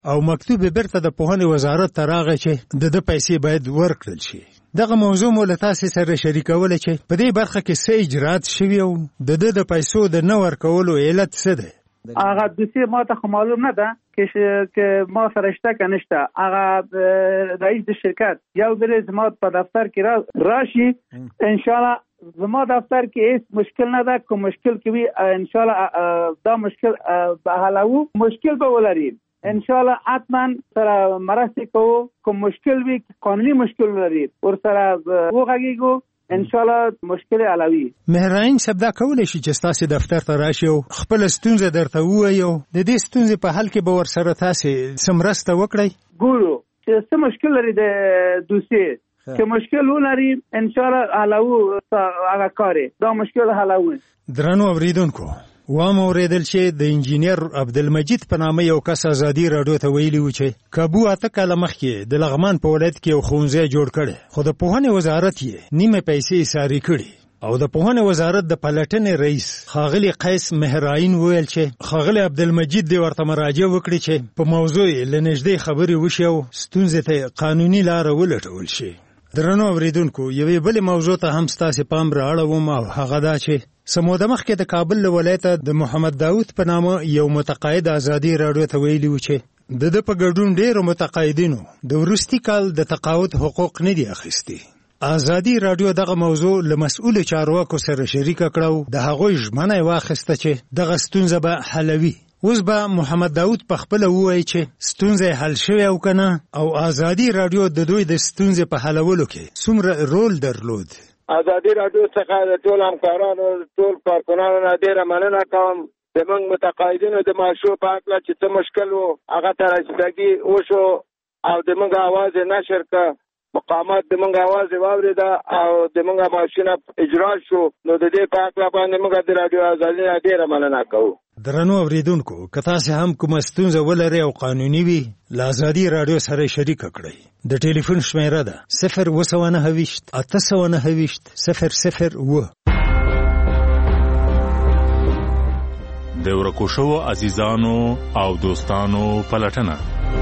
او مکتوب بیرته د پوهنې وزارت ته راغی چې د پیسې باید ورکړل شي. دغه موضوع مو له تاسو سره شریکوله چې په دې برخه کې څه اجرات شوي او د پیسو د نه ورکولو علت څه دی؟ هغه دوسیه ما ته معلوم نه ده که ما سره شته که نشته. هغه رئیس د شرکت یو ځل زما په دفتر کې راشي، انشاءالله زما دفتر کې هیڅ مشکل نه ده. که مشکل کې وي انشاءالله دا مشکل به حلوو، مشکل به ولري انشاءالله حتما سره مرسته کوو. که مشکل وي قانوني مشکل ولري ور سره وغږیږو انشاءالله مشکل علوي. مهرعین صاحب دا کولی شي چې تاسو دفتر ته راشي او خپل ستونزه درته ووایي او د دې ستونزې په حل کې به ورسره تاسو څه مرسته وکړئ؟ ګورو چې څه مشکل لري د دوسیې، که مشکل ولري انشاءالله حلوو هغه کار دا مشکل حلوو. درنو اوریدونکو، وامه اوریدل چې د انجینیر عبدالمجید په نامه یو کس ازادي راډیو ته ویلي و چې کابو اته کاله مخکې د لغمان په ولایت کې یو ښوونځی جوړ کړی، خو د پوهنې وزارت یې نیمه پیسې ساري کړي. او د پوهنې وزارت د پلټنې رئیس ښاغلي قیس مهرعین وویل چې ښاغلي عبدالمجید دې ورته مراجعه وکړي چې په موضوع یې له نږدې خبرې وشي او ستونزې ته قانوني لاره ولټول شي. درنو اوریدونکو، یوې بلې موضوع ته هم ستاسې پام رااړوم او هغه دا چې سموده مخکې د کابل له ولایته د محمد داود په نامه یو متقاعد ازادي راډیو ته ویلي و چې د په ګډون ډېرو متقاعدینو د وروستي کال د تقاعد حقوق نه دي اخیستي. ازادي راډیو دغه موضوع له مسؤلو چارواکو سره شریکه کړه او د هغوی ژمنه یې واخیسته چې دغه ستونزه به حلوي. اوس به محمد داود په خپله ووایي چې ستونزه حل شوې او که نه، او ازادي راډیو د دوی د ستونزې په حلولو کې څومره رول درلود. ازادي راډیو څخه د ټول همکارانو ټول کارکنانو نه ډېره مننه کوم. زموږ متقاعدینو د معاشو په هکله چې څه مشکل و هغه ته رسیدګي وشو او زموږ اواز یې نشر کړه، مقامات زموږ اواز یې واورېده او زموږ معاشونه اجرا شو. نو د دې په هکله باندې موږ د راډیو ازادي نه ډېره مننه کوو. درنو اوریدونکو، که تاسو هم کومه ستونزه ولرئ او قانوني وي، له ازادي راډیو سره شریکه کړئ. د ټلیفون شمیره ده 029 829 001. د ورکو شوو عزیزانو او دوستانو پلټنه.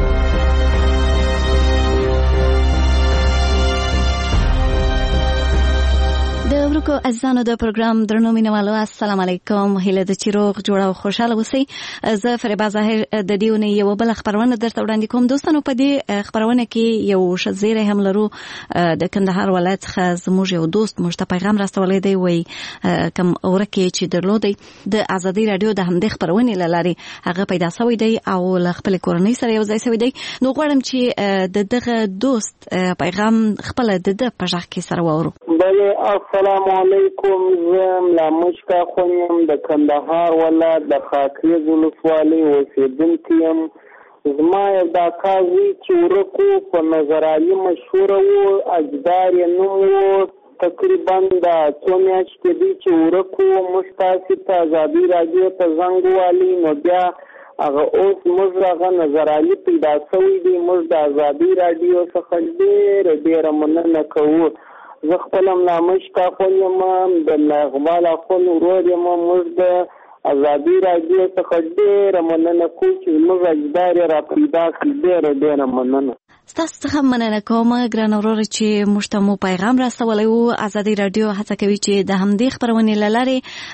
د ورکو عزیزانو د پروګرام درنو مینوالو، السلام علیکم. هیله ده چې روغ جوړ او خوشاله اوسئ. زه فریبا ظاهر د دې اونۍ یوه بله خپرونه درته وړاندې کوم. دوستانو، په دې خپرونه کې یو ښه زیری هم لرو. د کندهار ولایت څخه زموږ یو دوست موږ ته پیغام راستولی دی، وایي کوم ورک یې چې درلودی د ازادي راډیو د همدې خپرونې له لارې هغه پیدا سوی دی او له خپلې کورنۍ سره یو ځای سوی دی. نو غواړم چې د دغه دوست پیغام خپله د ده په غږ کې سره واورو. السلام علیکم. زه ملا مشکا خونیم د کندهار ولایت د خاکریز ولسوالۍ اوسېدونکی یم. زما یو دا کار وی چې ورکو په نظرالي مشهوره و، اجدار یې نوم و. تقریبا د څو میاشتې دی چې ورکو موږ تاسې ته ازادي راډیو ته زنګ ووالي، نو بیا هغه اوس موږ هغه نظرالي پیدا سوی دی. موږ د ازادي راډیو څخه ډېره مننه کوو. زه خپل ملا مشکا خون یم، د اقبال اخون ورور یم. موږ د ازادي راډیو څخه ډېره مننه کوو چې زموږ اجدار یې را پیدا کړي. ډېره مننه. ستاسو څخه مننه کوم ګرانه وروره چې موږ ته مو پیغام راستولی و. ازادي راډیو هڅه کوي چې د همدې خپرونې له لارې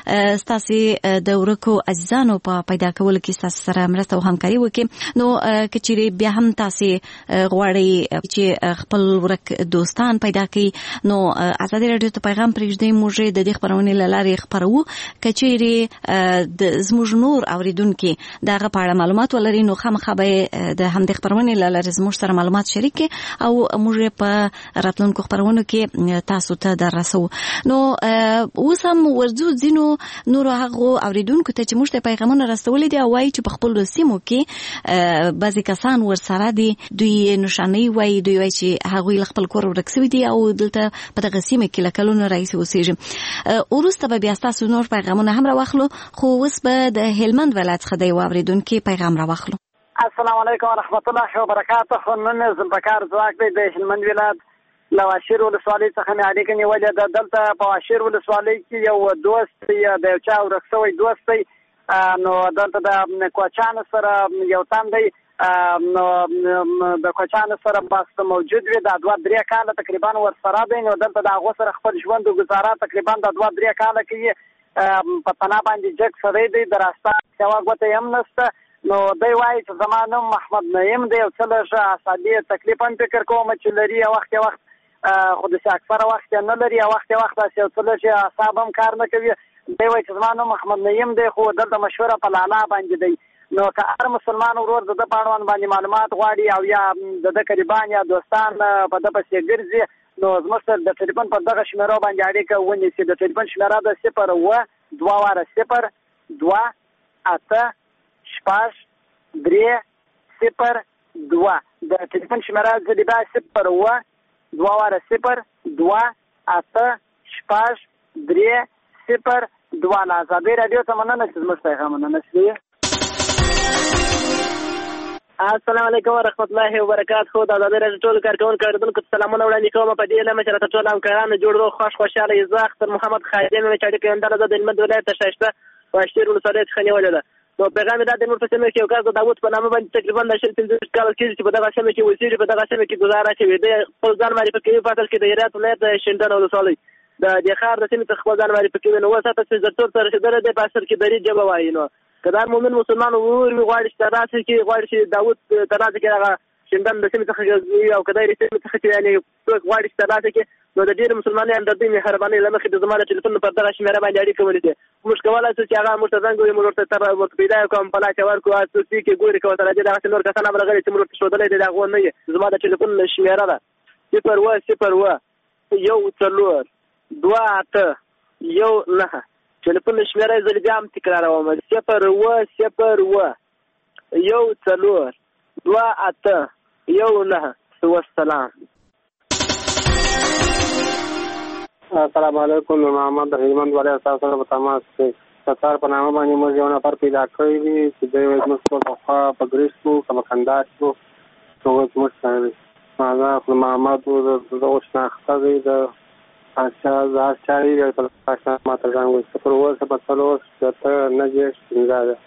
ستاسې د ورکو عزیزانو په پیدا کولو کې ستاسو سره مرسته او همکاري وکړي. نو که چیرې بیا هم تاسې غواړئ چې خپل ورک دوستان پیدا کړئ، نو ازادي راډیو ته پیغام پرېږدئ. موږ د دې خپرونې له لارې خپروو. که چیرې زموږ نور اوریدونکي د هغه په اړه معلومات ولري، نو خامخا به د همدې خپرونې له لارې زموږ سره معلومات شریک او موږ په راتلونکو خپرونو کې تاسو ته در رسو. نو اوس هم ورځو ځینو نورو هغو اوریدونکو ته چې موږ ته پیغامونه راستولي دي او وایي چې په خپلو سیمو کې بعضې کسان ورسره دي، دوی نښانۍ وایي، دوی وایي چې هغوی له خپل کور ورک سوي دي او دلته په دغه سیمه کې له کلونو راهیسې اوسېږي. وروسته به بیا ستاسو نور پیغامونه هم راواخلو، خو اوس به د هلمند ولایت څخه د یو اوریدونکي پیغام راواخلو. السلام علیکم ورحمت الله وبرکاته. نن زلبکار ځواک دی د هلمند ولایت له واشیر ولسوالۍ څخه مې اړیکه نیولې ده. دلته په واشیر ولسوالۍ کې یو دوست د یو چا ورک شوی دوست دی، نو دلته د کوچانو سره یو تن دی نو د کوچانو سره بس موجود وي. دا 2-3 کاله تقریبا ورسره دی. نو دلته د هغو سره خپل ژوند او ګزاره تقریبا د 2-3 کاله کوي. په تنا باندې جګ سړی دی، د راسته سوا ګوته هم نشته. نو دی وایي چې زما نوم محمد نعیم دی او څه لږ اعصابي تکلیف هم فکر کوم چې لري، وخت خو داسې اکثره وخت یې نه لري، وخت داسې یو څه لږ اعصاب هم کار نه کوي. دی وایي چې زما نوم محمد نعیم دی، خو دلته مشهوره په لالا باندې دی. نو که هر مسلمان ورور د ده په اړوند باندې معلومات غواړي او یا د ده قریبان یا دوستان په ده پسې ګرځي، نو زموږ سره د ټلیفون په دغه شمېرو باندې اړیکه ونیسي. د ټلیفون شمېره د 0-2-0-8-6-3-0-2. د ټلیفون شمېره زه د 0-2-0-8-6-3-0-2. له ازادۍ راډیو ته مننه چې زموږ پیغامونه نشلي. السلام علیکم ورحمت الله وبرکاته. د ازادۍ راډیو ټول کارکونکو اورېدونکو ته سلامونه وړاندې کوم. په دې لمه چې راته ټول همکارانو جوړ روغ خوشحاله زه اختر محمد خادم چې اړیکه یې همدغه د هلمند ولایت شایسته واشتیر ولسوالۍ څخه نیولې ده. نو پیغام یې دا دی، موږ په سیمه کې یو کس د داود په نامه باندې تقریبا د 15 کال کېږي چې په دغه سیمه کې اوسېږي، په دغه سیمه کې ګزاره کوي. دی خپل ځان معرفي کوي په اصل کې د هرات ولایت د شینډنډ ولسوالۍ د دې ښار د سیمې څخه خپل ځان معرفي کوي. نو اوس هلته چې زرتور ته رسېدلی دی، په اصل کې دري ژبه وایي. نو که دا مؤمن مسلمان ورور وي غواړي چې ترلاسه کړي، غواړي چې داود ترلاسه کړي هغه شینډنډ د سیمې څخه وي او که د هرې سیمې څخه چې یعنې څوک غواړي چې ترلاسه کړي، نو د ډېرو مسلمانانو د دوی مهربانۍ له مخې د زما د ټلیفون پر دغه شمېره باندې اړیکه ونیسي. موږ کولی شو چې هغه موږ ته زنګ ووهي، موږ ورته پیدا یې کوم، په لاس یې ورکړو، څوک چې ګوري که ورته راځي دغسې نور کسان هم راغلي چې موږ ورته ښودلی دی د هغو نه وي. زما د ټلیفون شمېره ده 0-0-1-2-8-1-9. ټلیفون شمېره یې زه بیا هم تکراروم 0-0-1-2-8-1-9. والسلام. السلام علیکم. محمد د هلمند ولایت تاسو سره په تماس کې ستار په نامه باندې موږ یو نفر پیدا کړی دی چې دوی وایي موږ پخوا په ګریس کښو که په کندهار کښو نو اوس موږ سره دی. هغه محمد د اوس شناخته دی د پادشاه یې په پادشاه ماته ځان وایي 0-1-4-9-15.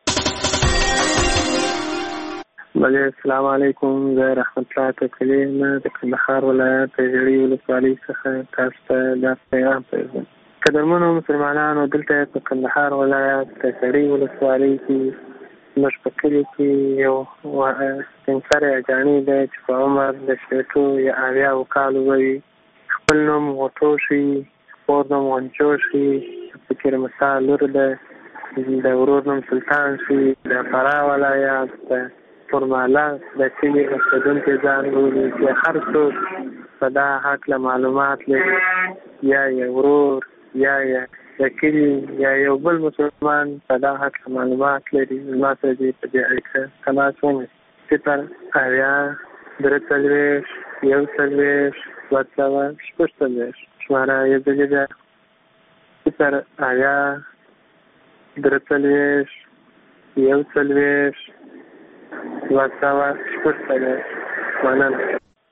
بله السلام علیکم. زه رحمت الله تکلی نه د کندهار ولایت د ژړۍ ولسوالۍ څخه تاسو ته دا پیغام پرېږدم. قدرمنو مسلمانانو، دلته په کندهار ولایت د ژړۍ ولسوالۍ کې زموږ په کلي کې یو سپین سری اجاڼي دی چې په عمر د شپېتو یا 80 کالو وي. خپل نوم غوټوشي، خپور نوم غنچوشي، فکر مسا لور ده، د ورور نوم سلطان شي، د فراه ولایت د فرماله د کلي اوسېدونکی ځان بولي چې هر څوک په دا هکله معلومات لري، یا یو ورور یا د کلي یا یو بل مسلمان په دا هکله معلومات لري، زما سره دې په دې اړیکه تماس ونیسي. 0-1-4-1-2-4-6 شماره یې ځلې ده 0-1-4-1-2-4-6 مننه.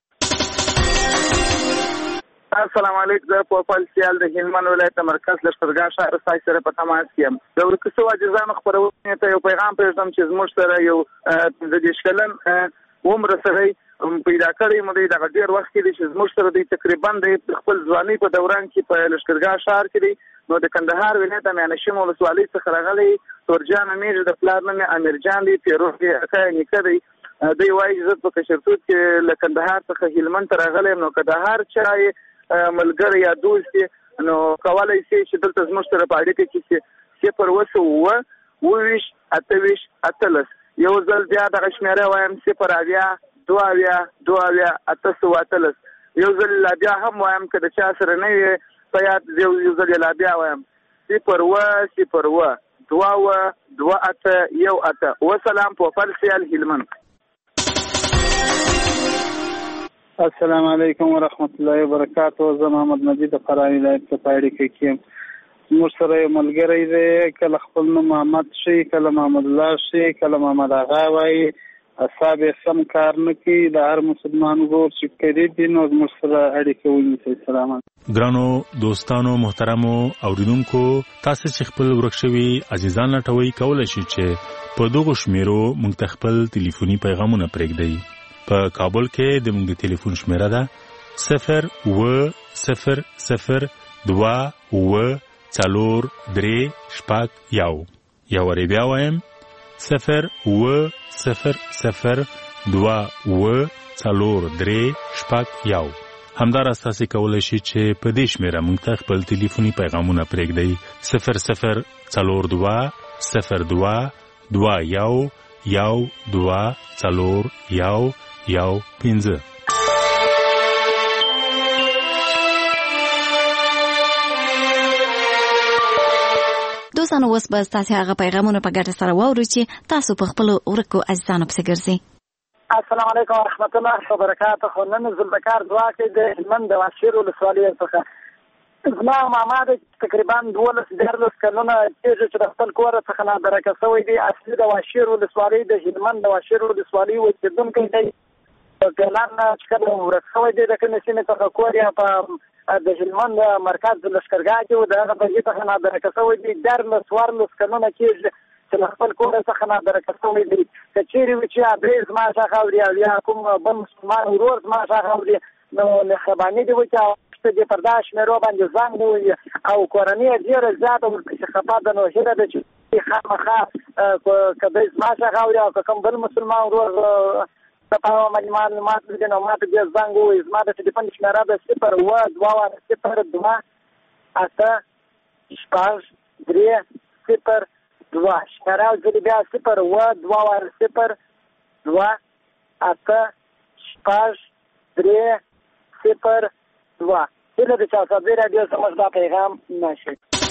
السلام علیکم. زه پوپل سیال د هلمند ولایت مرکز لښکرګاه ښار ستاسو سره په تماس کې یم. د ورکسو عاجزانو خپرونې ته یو پیغام پرېږدم چې زموږ سره یو 15 کلن عمر سړی پیدا کړی مو دی. دغه ډېر وخت کې دی چې زموږ سره دی تقریبا د خپل ځوانۍ په دوران کې په لښکرګاه ښار کې دی. نو د کندهار ولایت میانشین ولسوالۍ څخه راغلی تورجان امیر د پلار نوم یې امیرجان دی، پیروز یې اکا یې نیکه دی. دوی وایي چې زه په کشرتوب کې له کندهار څخه هلمند ته راغلی یم. نو که د هر چا ملګری یا دوست نو کولی شي چې دلته زموږ سره په اړیکه کې 0-1-28-28-18 یو ځل بیا دغه شمېره وایم 0-2-2-8-18 یو ځل لا بیا هم وایم که د چا سره نه وي په یاد یو ځل لا بیا وایم 0-1-2-2-8-18. وسلام. پوپل سیال هلمند. السلام علیکم ورحمت الله وبرکاته. زه محمد مجید د فراه ولایت په اړیکه کې یم. زموږ سره یو ملګری دی، کله خپل نوم محمد شي، کله محمد الله شي، کله محمد آغا وایي، اعصاب یې سم کار نه کوي. د هر مسلمان ورور چې قریب وي نو زموږ سره اړیکه ونیسئ. سلامات. ګرانو دوستانو محترمو اوریدونکو، تاسو چې خپل ورک شوي عزیزان لټوي کولای شئ چې په دغه شمیرو موږ ته خپل ټلیفوني پیغامونه پرېږدئ. په کابل کې د موږ د ټلیفون شمیره ده 080043431. یا وری بیا وایم 080043431. همداراز تاسو کولی شئ چې په دې شمیره موږ ته خپل ټلیفوني پیغامونه پرېږدئ 00222210415. دوستانو اوس به ستاسو هغه پیغامونه په ګډه سره واورو چې تاسو په خپل ورکو عزیزانو پسې ګرځئ. السلام علیکم ورحمت الله وبرکاته. نن زلبکار دعا کې د هلمند د واشیر ولسوالۍ څخه زما ماما د تقریبا 12 کلونه کېږي چې د خپل کور څخه نادرکه شوی دی. اصلي د واشیر ولسوالۍ د هلمند د واشیر ولسوالۍ اوسېدونکی دی. ګلان چې کله ورک شوی دی د کومې سیمې څخه کور یا په د هلمند مرکز د لښکرګاه کې و د هغه بجې څخه نادرکه شوی دی. 14 کلونه کېږي چې له خپل کور څخه نادرکه شوی دی. که چیرې وي چې ادرې زما څخه اوري او یا کوم بل مسلمان ورور زما څخه اوري نو مهرباني دې وکړي دې پر دا شمیرو باندې زنګ ووهي او کورنۍ یې ډېره زیاته ورپسې خفه ده. نو هیله ده چې خامخا که دی زما څخه اوري او که کوم بل مسلمان ورور د په معلومات لري نو ماته دې زنګ ووهي. زما د ټلیفون شمیره ده 022803602. شمیره ځلې بیا 022803602. هیله ده چې آزادۍ راډیو زموږ دا پیغام نشي.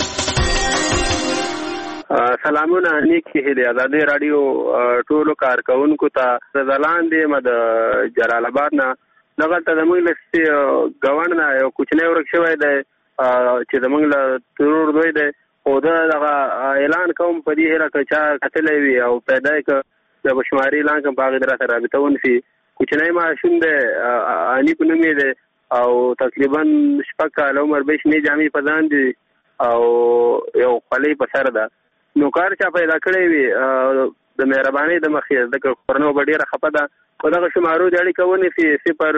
سلامونه نیکی هیله آزادۍ راډیو ټولو کارکونکو ته. ځلاندې م د جلال آباد نه دغلته زموږ له ګاونډ نه یو کوچنی ورک شوی دی چې زموږ له ترور دوی دی. خو ده دغه اعلان کوم په دې هیله که چا کتلی وي او پیدا یې که د بشماري اعلان کوم په هغې د راته رابطه ونیسي. کوچنی ماشوم دی انیپ نوم یې دی او تقریبا 6 کاله عمر به شنې جامې په ځان دي او یو خولۍ په سر ده. نو کار چا پیدا کړی وي د مهربانۍ د مخې ځکه کورنۍ به ډېره خفه ده. په دغه شمارو د اړیکه ونیسي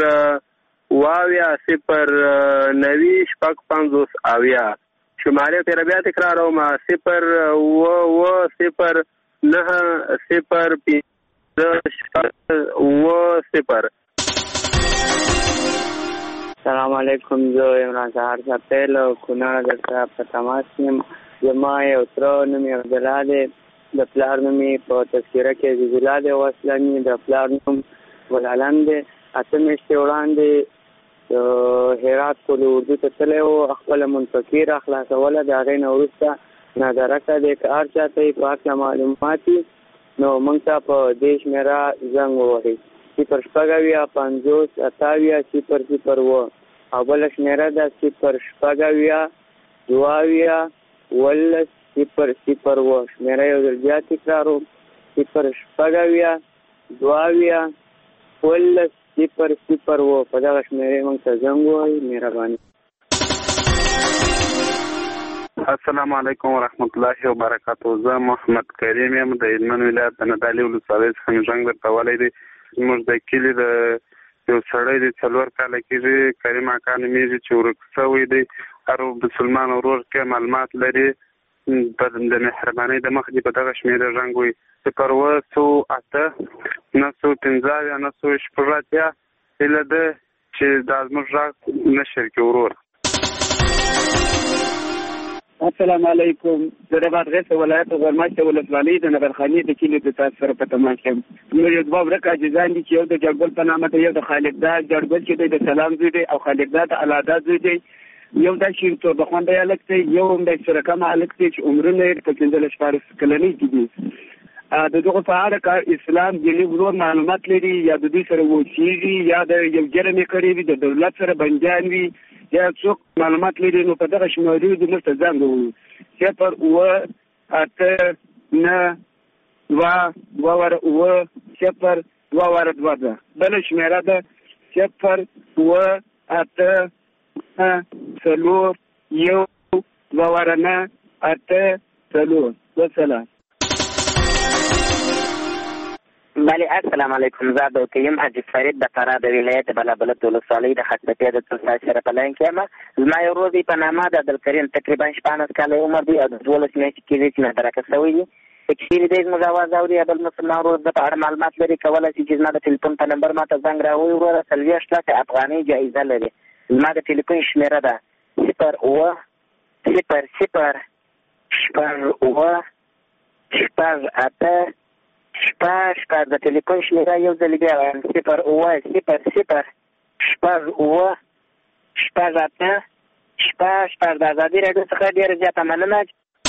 0909550 شمارې تېره بیا تکراروم 09050. سلام علیکم. زه عمران سهار سپیل کونړ درته په تماس یم. زما یو تره نوم یې عبدالله دی. د پلار نوم یې په تذکره کې عزیز الله دی او اسلامي د پلار نوم ګلعلم دی. 8 میاشتې وړاندې هرات کولو اردو ته تللی و. خپله منفقي راخلاصوله. د هغې نه وروسته نادرکه دی. که هر چا ته یې په هکله معلومات وي نو موږ ته په دې شمېره زنګ ووهئ 080508000 او بله شمېره ده 080221000. شمېره یو ځل بیا تکراروم 080221000. په دغه شمېرې موږ ته زنګ ووهئ. مهرباني. السلام علیکم ورحمت الله وبرکاته. زه محمد کریم یم د هلمند ولایت د نادعلي ولسوالۍ څخه مې زنګ درته ولی دی. زموږ د کلي د یو سړی دی 4 کاله کېږي کریم اکا نومېږي چې ورک شوی دی. هر مسلمان ورور کې معلومات لري د مهربانۍ د مخې په دغه شمېره زنګ ووهي 08089150980. هیله ده چې دا زموږ غږ نشر کړي ورور. السلام علیکم. زه د بادغیس ولایت غرماشته ولسوالۍ د نبرخانې د کلي د تاسو سره په تماس یم. موږ یو دوه ورک عزیزان دي چې یو د جړګل په نامه دی، یو د خالقداد جړګل چې دی د سلام زوی دی او خالقداد الادا زوی دی. یو د شیرتور د خوانده الک دی، یو هم د سرکم الک دی چې عمرونه یې په 15 کلنۍ کې دي. د دغه په اړه کار اسلام دلی ورور معلومات لري یا د دې سره وچیږي یا د یو جرم کړی وي د دولت سره بندیان وي یا څوک معلومات لري نو په دغه شمارو د مرته ځان وو 089221000 2 ده. بله شمیره ده 0 2 8 4 1 2 8 4. والسلام. بله السلام علیکم. زه د کیم حاجی فرید د فراه د ولایت بلابلد ولسوالۍ د خطبتیا د تلسا سره په لاین کې یم. زما یو ورور دی په نامه د عبدالکریم تقریبا 14 کاله عمر دی او د 12 میاشتې کېږي چې مدرکه شوی دی. تکفیر دی زموږ اواز اوري. بل مسلمان ورور د په اړه معلومات لري کولی شي چې زما د ټلیفون په نمبر ماته زنګ راووایي. وروره 40 لکه افغانۍ جایزه لري. زما د ټلیفون شمېره ده 0 0 0 0 8 شپږ. د ټلیفون شمېره یو ځل بیا وایم 0 0 0 شپږ. د ازادي راډیو څخه ډېره زیاته مننه.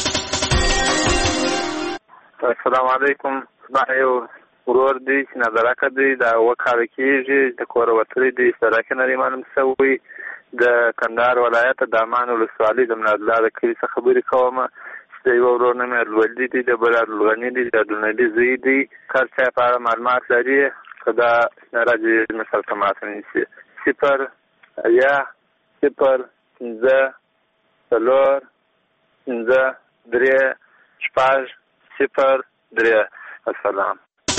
السلام علیکم. زما یو ورور دی چې نظرکه دی د 7 کاله کېږي د کوره وتلی دی. سرکه نه دی معلوم شوی. د کندهار ولایت د امان ولسوالۍ د منادله د کلي څخه خبرې کوم. د یو ورور نوم یې الولدي دی، د بل عبدالغني دی، د عبدالنبي زوی دی. هر چا په اړه معلومات لري که دا شمېره دې مثال ته ماته نیسي 0 0 0 5 4 5 3 6 0 3. السلام.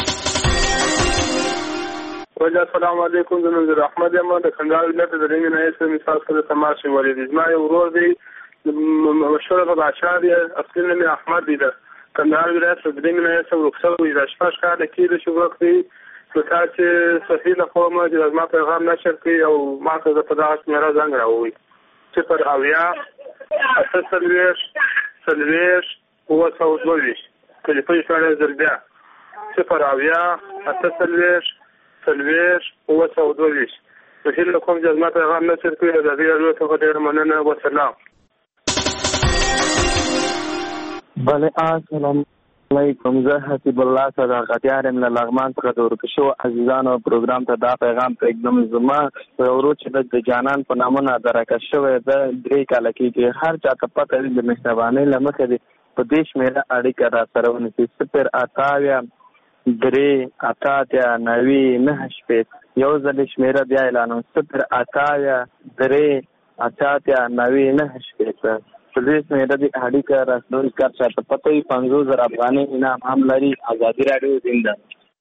السلام علیکم. زه نظر احمد یم د کندهار ولایت د رنګ نه اسم مثال سره تماس ولید. زما یو ورور دی مشهور په باشار اصلي نوم احمد دی. د کندهار ولایت د رنګ نه اسم رخصت وي. د 6 کاله کېږي چې وخت دی لکه چې صحیح له کومه چې ما پیغام نشر کوي او ما ته د په دغه شمېره زنګ راووي 0 0 8 4 ټلیفون شمېره زر بیا 0 8 4 صحیح له کوم چې ما پیغام نشر کوي د دې راډیو څخه ډېره مننه. والسلام. بله السلام علیکم. زه حسیب الله صداقتیار یم له لغمان څخه د ورکه شوو عزیزانو پروګرام ته دا پیغام پرېږدم. زما یو ورور چې د جانان په نامه نادرکه شوی ده 3 کاله کېږي. هر چا ته پته وي د مهربانۍ له مخې دی په دې شمېره اړیکه را سره ونیسي 0 8 3 8 9 9 شپېته. یو ځل شمېره بیا اعلانوم 0 8 3 8 9 9 شپېته. په دې شمېره د اړیکه راسدونکي کار چاته پته وي 50,000 افغانۍ انعام هم لري. ازادي راډیو زنده.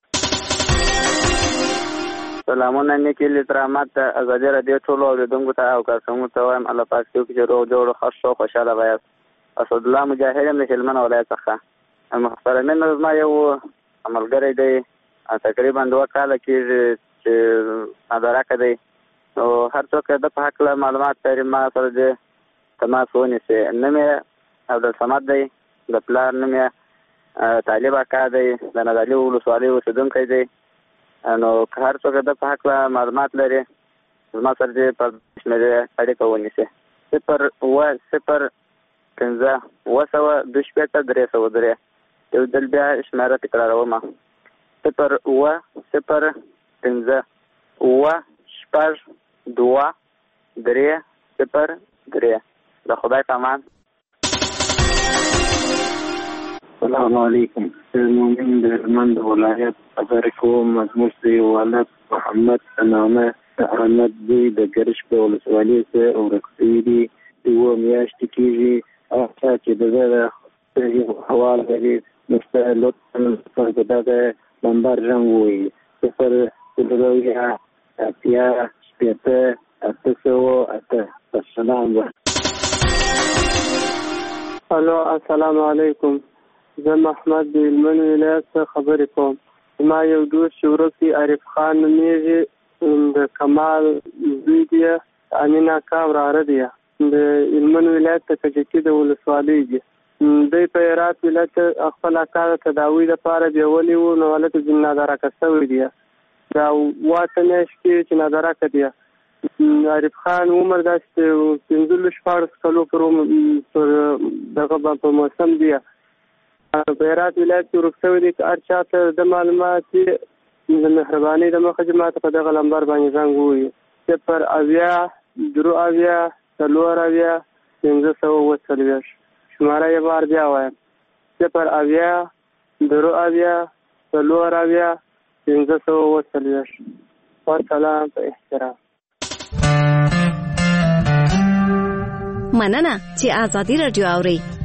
سلامونه نیکي لترامات ته ازادي راډیو ټولو اورېدونکو ته او کارکوونکو ته وایم الله پاک دې وکړي چې روغ جوړ خوښ او خوشحاله وایاست. اسدالله مجاهد یم د هلمند ولایت څخه. محترمین زما یو ملګری دی تقریبا 2 کاله کېږي چې نادرکه دی. نو هر څوک د په هکله معلومات لري ما سره دې تماس ونیسي. نوم یې عبدالصمد دی. د پلار نوم یې طالب اکا دی. د نادعلي ولسوالۍ اوسېدونکی دی. نو که هر څوک د په هکله معلومات لري زما سره دې په شمېرې اړیکه ونیسي 0 0 5 2 شپېته 303. یو ځل بیا شمېره تکراروم 0 0 5 2 3 0 3. د خدای په امان. السلام علیکم. زموږ د هلمند ولایت خبرې کوم. زموږ د ولد محمد نامه احمد دی د ګرش په ولسوالۍ کې ورک شوی دی. 2 میاشتې کېږي. هغه چې د دغه حواله لري مستر لطفا په دغه نمبر رنګ ووایي 0 0 8 السلام. الو السلام علیکم. زه محمد د هلمند ولایت څخه خبرې کوم. زما یو دوست چې ورک دی عارف خان نومیږي د کمال زوی دی. امین اکا وراره دی د هلمند ولایت د کجکي د ولسوالۍ دی. دوی په هرات ولایت خپل اکا د تداوي لپاره بیولي وو. نو هلته ځینې نادرکه شوی دی. دا 8 میاشتې کې چې نادرکه دی. عارف خان عمر داسې 15-14 کلو پر دغه په موسم دی. په هرات ولایت کې ورک شوی دی. هر چا ته د معلومات د مهربانۍ د مخه چې ماته په دغه نمبر باندې زنګ ووایي 0 0 4 540. شماره یې بار بیا وایم 0 0 4 1540. والسلام په احترام. مننه چې آزادي رادیو اوري.